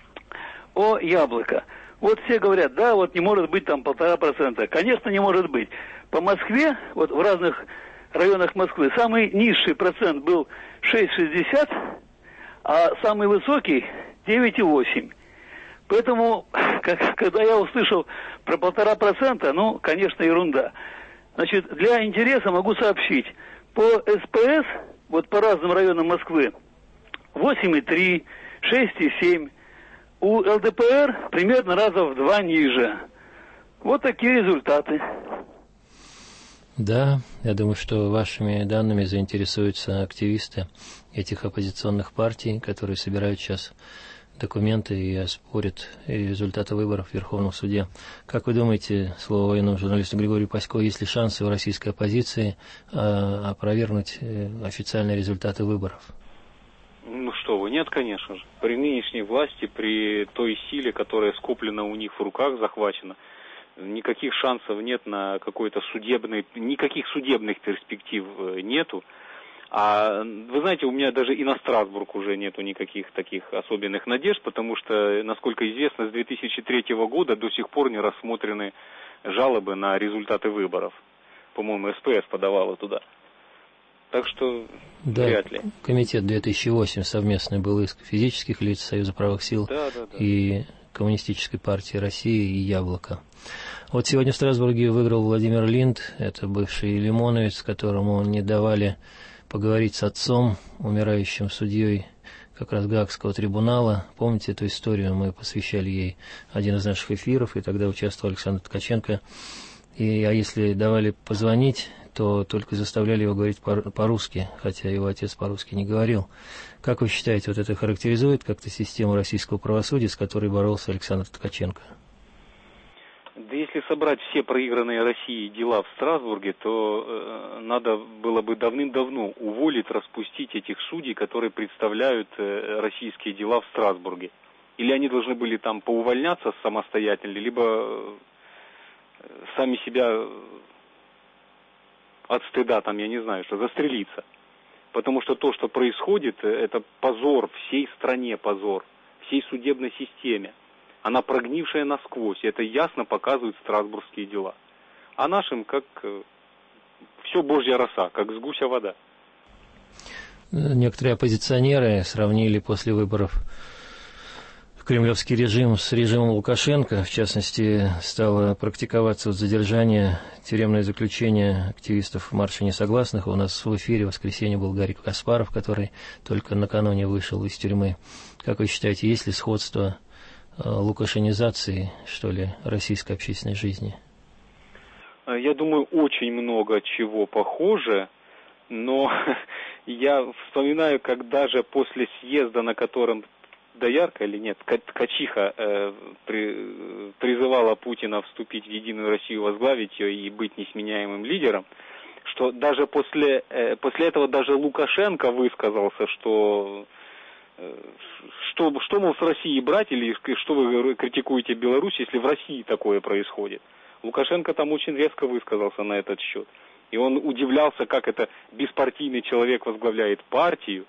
Speaker 23: о Яблоко. Вот все говорят, да, вот не может быть там 1,5%. Конечно, не может быть. По Москве, вот в разных районах Москвы, самый низший процент был 6,60, а самый высокий 9,8. Поэтому, когда я услышал про 1,5%, ну, конечно, ерунда. Значит, для интереса могу сообщить. По СПС, вот по разным районам Москвы, 8,3, 6,7. У ЛДПР примерно раза в 2 ниже. Вот такие результаты.
Speaker 2: Да, я думаю, что вашими данными заинтересуются активисты этих оппозиционных партий, которые собирают сейчас документы и оспорят результаты выборов в Верховном суде. Как вы думаете, слово военному журналисту Григорию Пасько, есть ли шансы у российской оппозиции опровергнуть официальные результаты выборов?
Speaker 3: Ну что вы, нет, конечно же. При нынешней власти, при той силе, которая скоплена у них в руках, захвачена, никаких шансов нет на какой-то судебный, никаких судебных перспектив нету. А вы знаете, у меня даже и на Страсбург уже нету никаких таких особенных надежд, потому что, насколько известно, с 2003 года до сих пор не рассмотрены жалобы на результаты выборов. По-моему, СПС подавала туда. Так что вряд ли.
Speaker 2: Комитет 2008 совместный был иск физических лиц Союза правых сил и Коммунистической партии России и Яблоко. Вот сегодня в Страсбурге выиграл Владимир Линд, это бывший лимоновец, которому не давали поговорить с отцом, умирающим судьей как раз Гаагского трибунала. Помните эту историю? Мы посвящали ей один из наших эфиров, и тогда участвовал Александр Ткаченко. А если давали позвонить, то только заставляли его говорить по-русски, хотя его отец по-русски не говорил. Как вы считаете, вот это характеризует как-то систему российского правосудия, с которой боролся Александр Ткаченко?
Speaker 3: Да если собрать все проигранные Россией дела в Страсбурге, то надо было бы давным-давно уволить, распустить этих судей, которые представляют российские дела в Страсбурге. Или они должны были там поувольняться самостоятельно, либо сами себя от стыда, там, я не знаю, что застрелиться. Потому что то, что происходит, это позор всей стране, позор всей судебной системе. Она прогнившая насквозь, и это ясно показывают страсбургские дела. А нашим как все божья роса, как с гуся вода.
Speaker 2: Некоторые оппозиционеры сравнили после выборов кремлевский режим с режимом Лукашенко. В частности, стало практиковаться задержание, тюремное заключение активистов марша несогласных. У нас в эфире в воскресенье был Гарик Каспаров, который только накануне вышел из тюрьмы. Как вы считаете, есть ли сходство лукашенизации, что ли, российской общественной жизни?
Speaker 3: Я думаю, очень много чего похоже, но я вспоминаю, как даже после съезда, на котором Доярка или нет, Ткачиха призывала Путина вступить в Единую Россию, возглавить ее и быть несменяемым лидером, что даже после этого даже Лукашенко высказался, что мол, с Россией брать, или что вы критикуете Беларусь, если в России такое происходит. Лукашенко там очень резко высказался на этот счет. И он удивлялся, как это беспартийный человек возглавляет партию.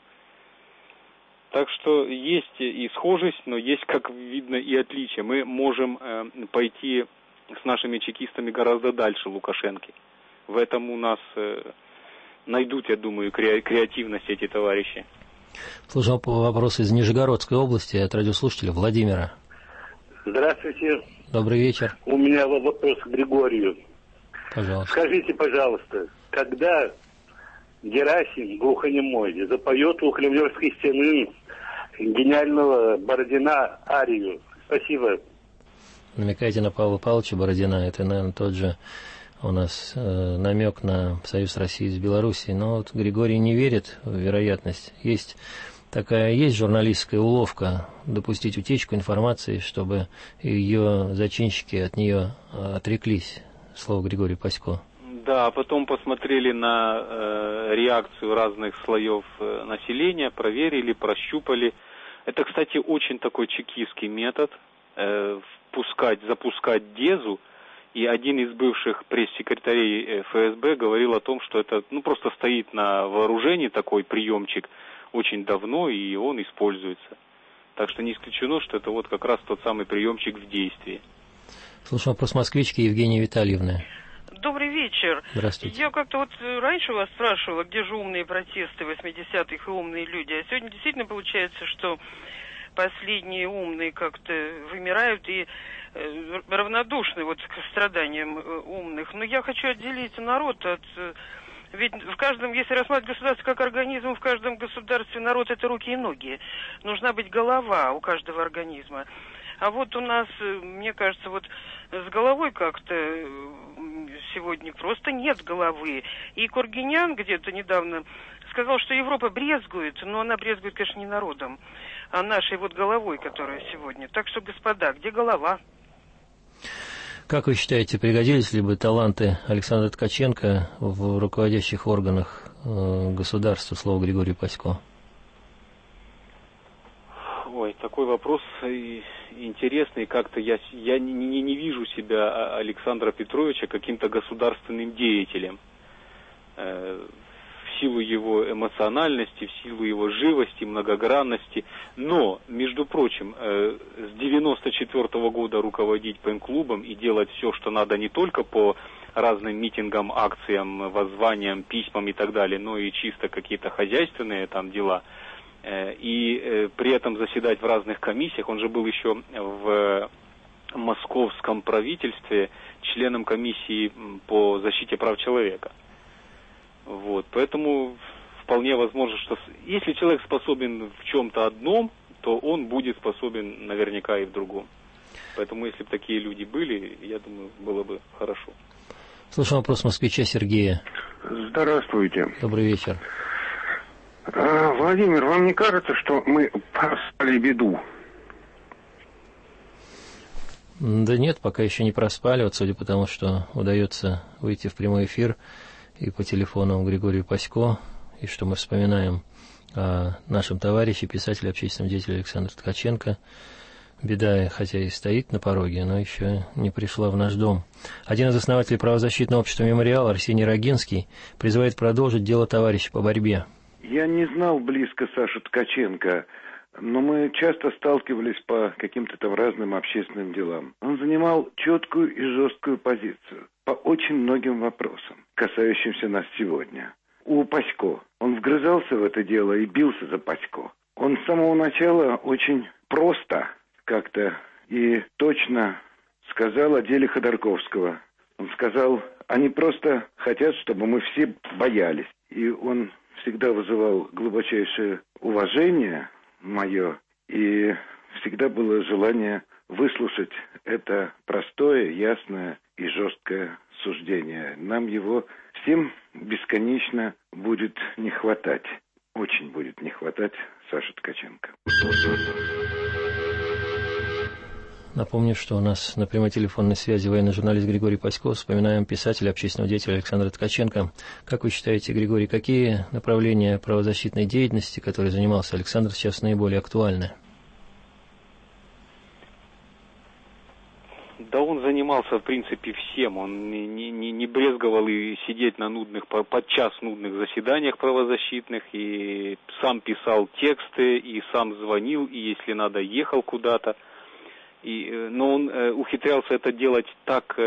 Speaker 3: Так что есть и схожесть, но есть, как видно, и отличия. Мы можем пойти с нашими чекистами гораздо дальше Лукашенки. В этом у нас найдут, я думаю, креативность эти товарищи.
Speaker 2: Слушал вопрос из Нижегородской области от радиослушателя Владимира.
Speaker 5: Здравствуйте.
Speaker 2: Добрый вечер.
Speaker 5: У меня вопрос к Григорию.
Speaker 2: Пожалуйста.
Speaker 5: Скажите, пожалуйста, когда Герасим глухонемой запоет у Кремлевской стены гениального Бородина арию? Спасибо.
Speaker 2: Намекаете на Павла Павловича Бородина. Это, наверное, тот же у нас намек на союз России с Белоруссией. Но вот Григорий не верит в вероятность. Есть журналистская уловка допустить утечку информации, чтобы ее зачинщики от нее отреклись. Слово Григорию Пасько.
Speaker 3: Да, потом посмотрели на реакцию разных слоев населения, проверили, прощупали. Это, кстати, очень такой чекистский метод, запускать дезу. И один из бывших пресс-секретарей ФСБ говорил о том, что это просто стоит на вооружении такой приемчик очень давно, и он используется. Так что не исключено, что это вот как раз тот самый приемчик в действии.
Speaker 2: Слушаю вопрос москвички Евгении Витальевны.
Speaker 7: Добрый вечер.
Speaker 2: Здравствуйте.
Speaker 7: Я как-то вот раньше вас спрашивала, где же умные протесты 80-х и умные люди. А сегодня действительно получается, что последние умные как-то вымирают и равнодушны вот к страданиям умных. Но я хочу отделить народ от... Ведь в каждом, если рассматривать государство как организм, в каждом государстве народ — это руки и ноги. Нужна быть голова у каждого организма. А вот у нас, мне кажется, вот с головой как-то сегодня просто нет головы. И Кургинян где-то недавно сказал, что Европа брезгует, но она брезгует, конечно, не народом, а нашей вот головой, которая сегодня. Так что, господа, где голова?
Speaker 2: Как вы считаете, пригодились ли бы таланты Александра Ткаченко в руководящих органах государства, слово Григорию Пасько?
Speaker 3: Ой, такой вопрос интересный. Как-то я не вижу себя, Александра Петровича, каким-то государственным деятелем. В силу его эмоциональности, в силу его живости, многогранности. Но, между прочим, с 94 года руководить пен-клубом и делать все, что надо, не только по разным митингам, акциям, воззваниям, письмам и так далее, но и чисто какие-то хозяйственные там дела. И при этом заседать в разных комиссиях. Он же был еще в московском правительстве членом комиссии по защите прав человека. Вот, поэтому вполне возможно, что если человек способен в чем-то одном, то он будет способен наверняка и в другом. Поэтому если бы такие люди были, я думаю, было бы хорошо.
Speaker 2: Слушаем вопрос москвича Сергея.
Speaker 21: Здравствуйте.
Speaker 2: Добрый вечер.
Speaker 21: Владимир, вам не кажется, что мы проспали беду?
Speaker 2: Да нет, пока еще не проспали, вот судя по тому, что удается выйти в прямой эфир и по телефону Григорию Пасько, и что мы вспоминаем о нашем товарище, писателе, общественном деятеле Александре Ткаченко. Беда, хотя и стоит на пороге, но еще не пришла в наш дом. Один из основателей правозащитного общества «Мемориал» Арсений Рогинский призывает продолжить дело товарища по борьбе.
Speaker 21: Я не знал близко Сашу Ткаченко, но мы часто сталкивались по каким-то там разным общественным делам. Он занимал четкую и жесткую позицию по очень многим вопросам, касающимся нас сегодня. У Пасько. Он вгрызался в это дело и бился за Пасько. Он с самого начала очень просто как-то и точно сказал о деле Ходорковского. Он сказал, они просто хотят, чтобы мы все боялись. И он всегда вызывал глубочайшее уважение мое, и всегда было желание выслушать это простое, ясное и жесткое суждение. Нам его всем бесконечно будет не хватать. Очень будет не хватать Саши Ткаченко.
Speaker 2: Напомню, что у нас на прямой телефонной связи военный журналист Григорий Пасько. Вспоминаем писателя, общественного деятеля Александра Ткаченко. Как вы считаете, Григорий, какие направления правозащитной деятельности, которой занимался Александр, сейчас наиболее актуальны?
Speaker 3: Да он занимался, в принципе, всем. Он не брезговал и сидеть на нудных, подчас нудных заседаниях правозащитных, и сам писал тексты, и сам звонил, и, если надо, ехал куда-то. Но он ухитрялся это делать так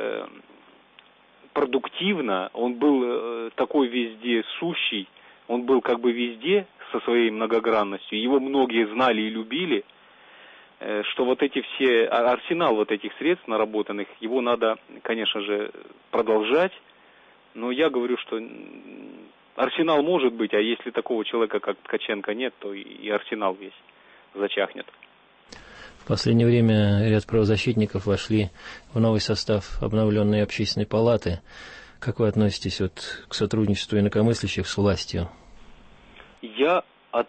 Speaker 3: продуктивно, он был такой везде сущий, он был как бы везде со своей многогранностью, его многие знали и любили, что вот эти все, арсенал вот этих средств наработанных, его надо, конечно же, продолжать, но я говорю, что арсенал может быть, а если такого человека, как Ткаченко, нет, то и арсенал весь зачахнет.
Speaker 2: В последнее время ряд правозащитников вошли в новый состав обновленной общественной палаты. Как вы относитесь к сотрудничеству инакомыслящих с властью?
Speaker 3: Я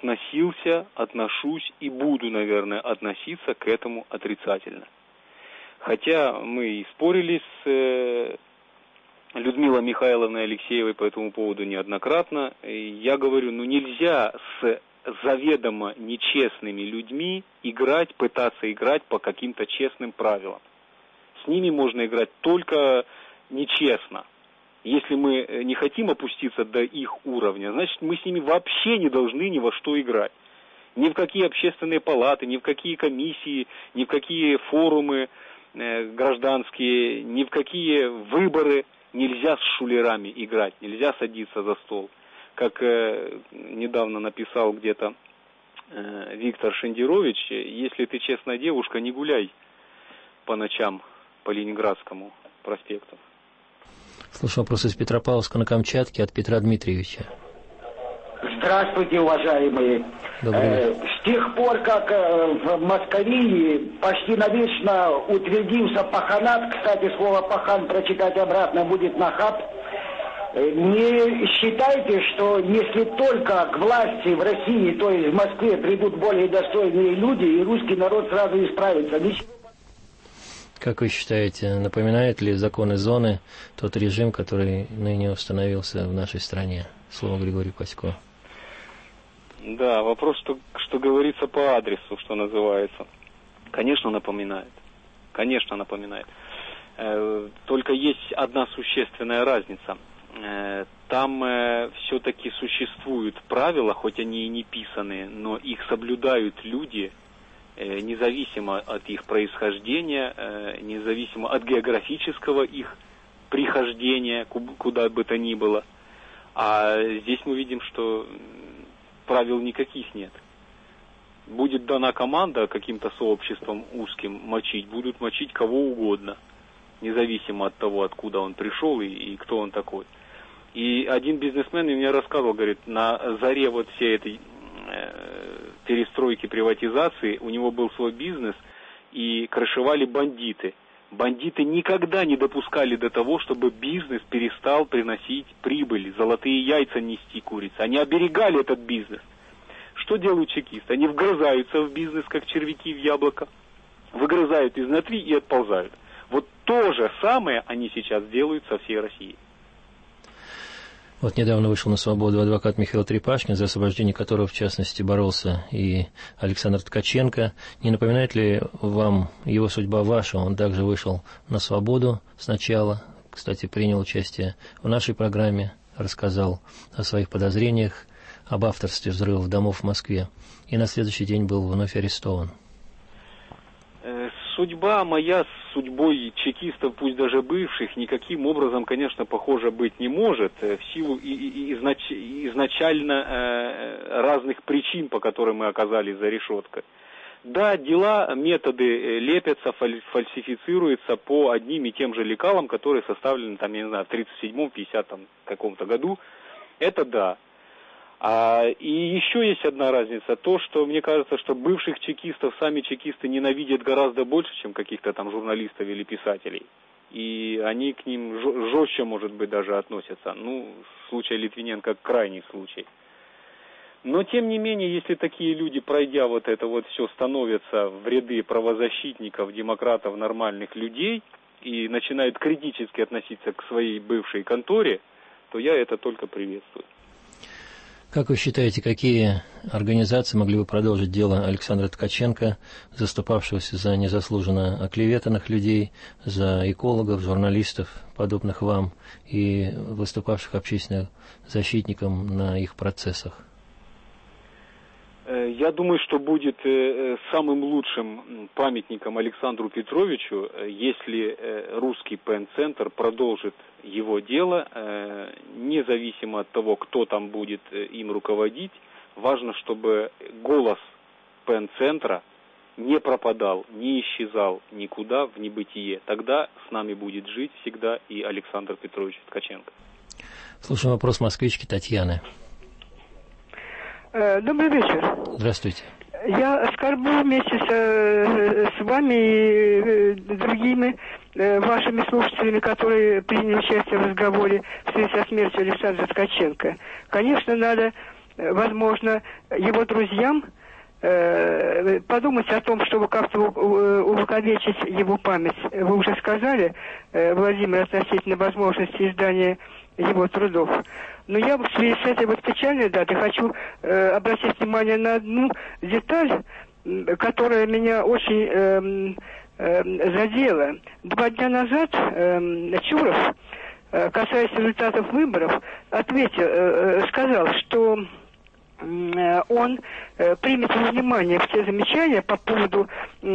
Speaker 3: отношусь и буду, наверное, относиться к этому отрицательно. Хотя мы и спорили с Людмилой Михайловной Алексеевой по этому поводу неоднократно. Я говорю, нельзя с заведомо нечестными людьми пытаться играть по каким-то честным правилам. С ними можно играть только нечестно. Если мы не хотим опуститься до их уровня, значит, мы с ними вообще не должны ни во что играть. Ни в какие общественные палаты, ни в какие комиссии, ни в какие форумы гражданские, ни в какие выборы нельзя с шулерами играть, нельзя садиться за стол. Как недавно написал где-то Виктор Шендерович, если ты честная девушка, не гуляй по ночам по Ленинградскому проспекту.
Speaker 2: Слушаю вопрос из Петропавловска на Камчатке от Петра Дмитриевича.
Speaker 6: Здравствуйте, уважаемые. С тех пор, как в Москве почти навечно утвердился паханат, кстати, слово пахан прочитать обратно будет нахаб, не считайте, что если только к власти в России, то есть в Москве, придут более достойные люди, и русский народ сразу исправится?
Speaker 2: Как вы считаете, напоминает ли законы зоны тот режим, который ныне установился в нашей стране? Слово Григорию Пасько.
Speaker 3: Да, вопрос, что говорится по адресу, что называется. Конечно, напоминает. Конечно, напоминает. Только есть одна существенная разница. Там все-таки существуют правила, хоть они и не писанные, но их соблюдают люди, независимо от их происхождения, независимо от географического их прихождения, куда бы то ни было. А здесь мы видим, что правил никаких нет. Будет дана команда каким-то сообществом узким мочить, будут мочить кого угодно, независимо от того, откуда он пришел и кто он такой. И один бизнесмен мне рассказывал, говорит, на заре вот всей этой перестройки, приватизации, у него был свой бизнес, и крышевали бандиты. Бандиты никогда не допускали до того, чтобы бизнес перестал приносить прибыль, золотые яйца нести курица. Они оберегали этот бизнес. Что делают чекисты? Они вгрызаются в бизнес, как червяки в яблоко, выгрызают изнутри и отползают. Вот то же самое они сейчас делают со всей Россией.
Speaker 2: Вот недавно вышел на свободу адвокат Михаил Трепашкин, за освобождение которого, в частности, боролся и Александр Ткаченко. Не напоминает ли вам его судьба ваша? Он также вышел на свободу сначала, кстати, принял участие в нашей программе, рассказал о своих подозрениях, об авторстве взрывов домов в Москве, и на следующий день был вновь арестован.
Speaker 3: Судьба моя с судьбой чекистов, пусть даже бывших, никаким образом, конечно, похожа быть не может, в силу изначально разных причин, по которым мы оказались за решеткой. Да, дела, методы лепятся, фальсифицируются по одним и тем же лекалам, которые составлены, там, я не знаю, в 37-м, 50-м каком-то году. Это да. И еще есть одна разница, то, что мне кажется, что бывших чекистов сами чекисты ненавидят гораздо больше, чем каких-то там журналистов или писателей. И они к ним жестче, может быть, даже относятся. Ну, случай Литвиненко крайний случай. Но, тем не менее, если такие люди, пройдя вот это вот все, становятся в ряды правозащитников, демократов, нормальных людей и начинают критически относиться к своей бывшей конторе, то я это только приветствую.
Speaker 2: Как вы считаете, какие организации могли бы продолжить дело Александра Ткаченко, заступавшегося за незаслуженно оклеветанных людей, за экологов, журналистов, подобных вам, и выступавших общественным защитником на их процессах?
Speaker 3: Я думаю, что будет самым лучшим памятником Александру Петровичу, если русский ПН-центр продолжит его дело, независимо от того, кто там будет им руководить. Важно, чтобы голос ПН-центра не пропадал, не исчезал никуда в небытие. Тогда с нами будет жить всегда и Александр Петрович Ткаченко.
Speaker 2: Слушаем вопрос москвички Татьяны.
Speaker 8: Добрый вечер.
Speaker 2: Здравствуйте.
Speaker 8: Я скорблю вместе с вами и другими вашими слушателями, которые приняли участие в разговоре в связи со смертью Александра Ткаченко. Конечно, надо, возможно, его друзьям подумать о том, чтобы как-то увековечить его память. Вы уже сказали, Владимир, относительно возможности издания его трудов. Но я в связи с этой вот печальной датой хочу обратить внимание на одну деталь, которая меня очень задела. 2 дня назад Чуров, касаясь результатов выборов, сказал, что он примет во внимание все замечания по поводу,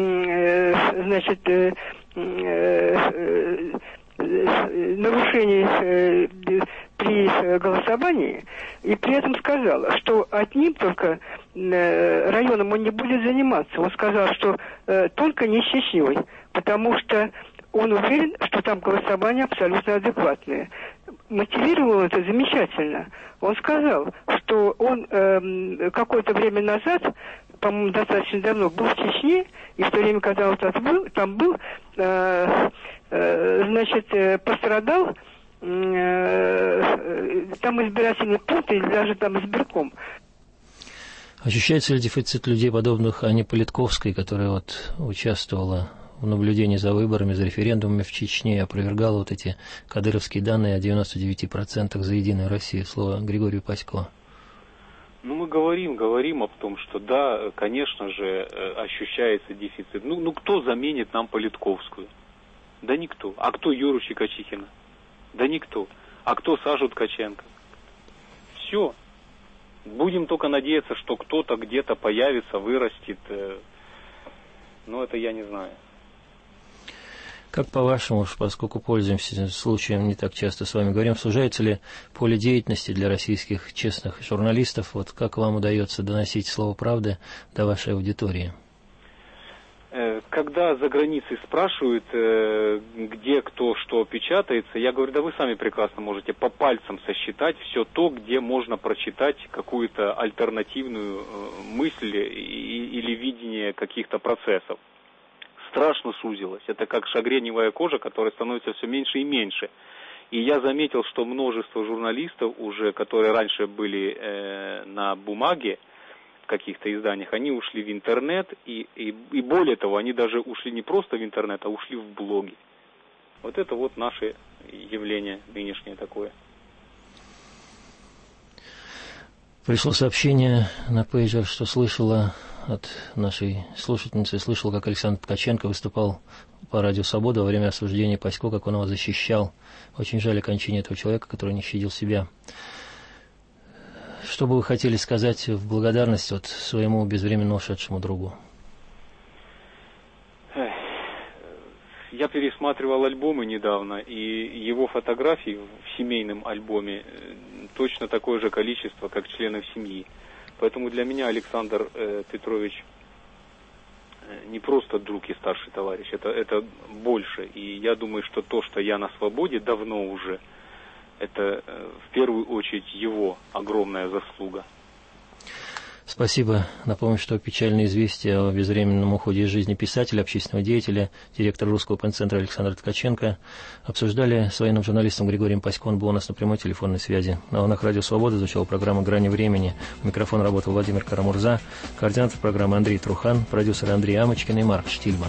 Speaker 8: нарушений при голосовании, и при этом сказал, что одним только районом он не будет заниматься. Он сказал, что только не с Чечней, потому что он уверен, что там голосование абсолютно адекватное. Мотивировал это замечательно. Он сказал, что он какое-то время назад, по-моему, достаточно давно, был в Чечне, и в то время, когда он там был, пострадал там избирательный пункт или даже там избирком.
Speaker 2: Ощущается ли дефицит людей, подобных Анне Политковской, которая вот участвовала в наблюдении за выборами, за референдумами в Чечне, и опровергала вот эти кадыровские данные о 99% за Единую Россию? Слово Григорию Пасько.
Speaker 3: Ну, мы говорим об том, что да, конечно же, ощущается дефицит. Ну, кто заменит нам Политковскую? Да никто. А кто Юру Чикачихина? Да никто. А кто Сашу Ткаченко? Все. Будем только надеяться, что кто-то где-то появится, вырастет. Но это я не знаю.
Speaker 2: Как по-вашему, поскольку пользуемся случаем, не так часто с вами говорим, сужается ли поле деятельности для российских честных журналистов? Вот как вам удается доносить слово правды до вашей аудитории?
Speaker 3: Когда за границей спрашивают, где кто что печатается, я говорю, да вы сами прекрасно можете по пальцам сосчитать все то, где можно прочитать какую-то альтернативную мысль или видение каких-то процессов. Страшно сузилось. Это как шагреневая кожа, которая становится все меньше и меньше. И я заметил, что множество журналистов уже, которые раньше были на бумаге, в каких-то изданиях, они ушли в интернет, и более того, они даже ушли не просто в интернет, а ушли в блоги. Вот это вот наше явление нынешнее такое.
Speaker 2: Пришло сообщение на пейджер, что слышала от нашей слушательницы, слышала, как Александр Ткаченко выступал по радио «Свобода» во время осуждения Пасько, как он его защищал. Очень жаль окончания этого человека, который не щадил себя. Что бы вы хотели сказать в благодарность вот своему безвременно ушедшему другу?
Speaker 3: Я пересматривал альбомы недавно, и его фотографий в семейном альбоме точно такое же количество, как членов семьи. Поэтому для меня Александр Петрович не просто друг и старший товарищ, это больше. И я думаю, что то, что я на свободе давно уже, это в первую очередь его огромная заслуга.
Speaker 2: Спасибо. Напомню, что печальное известие о безвременном уходе из жизни писателя, общественного деятеля, директора Русского пен-центра Александра Ткаченко обсуждали с военным журналистом Григорием Пасько. Он был у нас на прямой телефонной связи. На волнах Радио Свобода звучала программа «Грани времени». У микрофона работал Владимир Карамурза, координатор программы Андрей Трухан, продюсеры Андрей Амочкин и Марк Штильман.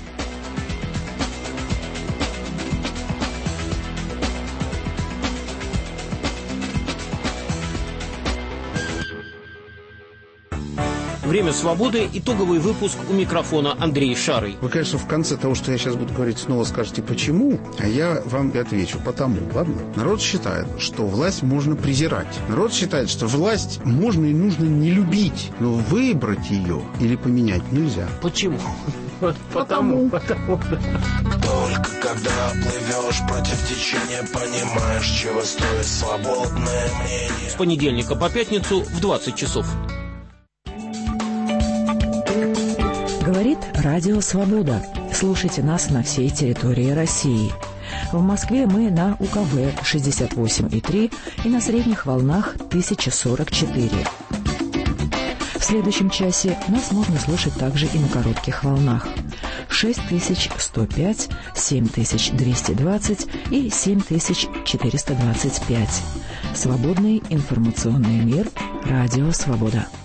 Speaker 9: Время свободы. Итоговый выпуск, у микрофона Андрей Шарый.
Speaker 10: Вы, конечно, в конце того, что я сейчас буду говорить, снова скажете «почему?», а я вам и отвечу «потому». Ладно? Народ считает, что власть можно презирать. Народ считает, что власть можно и нужно не любить, но выбрать ее или поменять нельзя.
Speaker 9: Почему?
Speaker 10: Потому.
Speaker 11: Только когда плывешь против течения, понимаешь, чего стоит свободное мнение.
Speaker 9: С понедельника по пятницу в 20 часов.
Speaker 17: Говорит Радио Свобода. Слушайте нас на всей территории России. В Москве мы на УКВ 68,3 и на средних волнах 1044. В следующем часе нас можно слушать также и на коротких волнах 6105, 7220 и 7425. Свободный информационный мир. Радио Свобода.